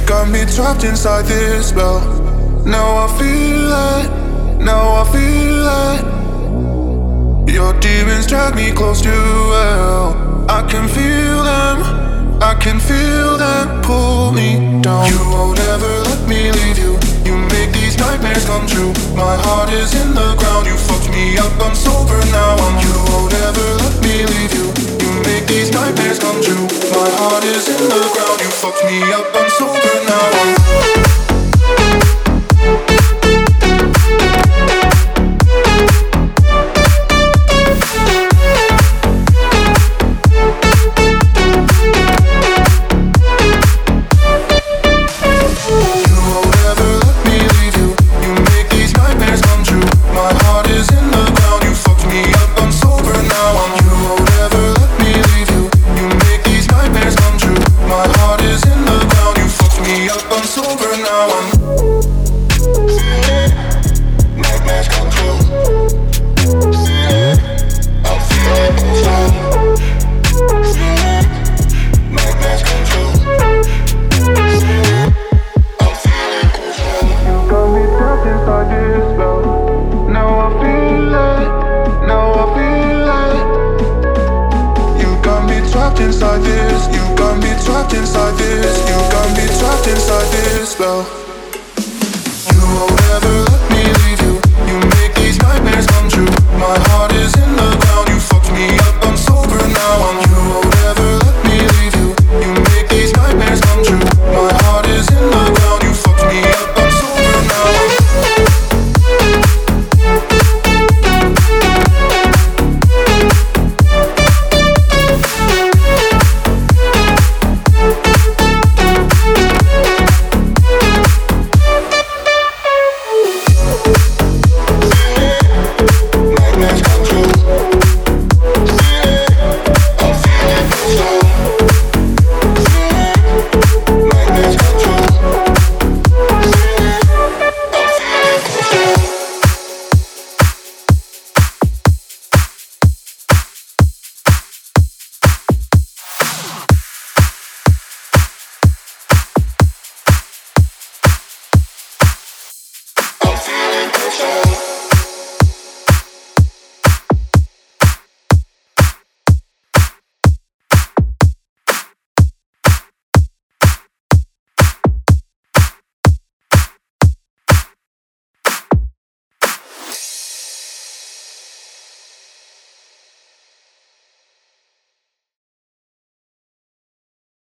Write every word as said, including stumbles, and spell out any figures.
got me trapped inside this spell. Now I feel it, now I feel it. Your demons drag me close to hell. I can feel them, I can feel them pull me down. You won't ever let me leave you. You make these nightmares come true. My heart is in the ground. You fucked me up, I'm sober now. I'm you won't ever let me leave you. You make these nightmares come true. My heart is in the ground. You fucked me up, I'm sober now. I'm inside this, you got me trapped inside this, you got me trapped inside this spell. You won't ever let me leave you. You make these nightmares come true. My heart is in the ground. You fucked me up, I'm sober now. I'm you won't ever let me leave you. You make these nightmares come true. My heart is in the ground. You fucked me up, I'm sober now. I'm feeling control.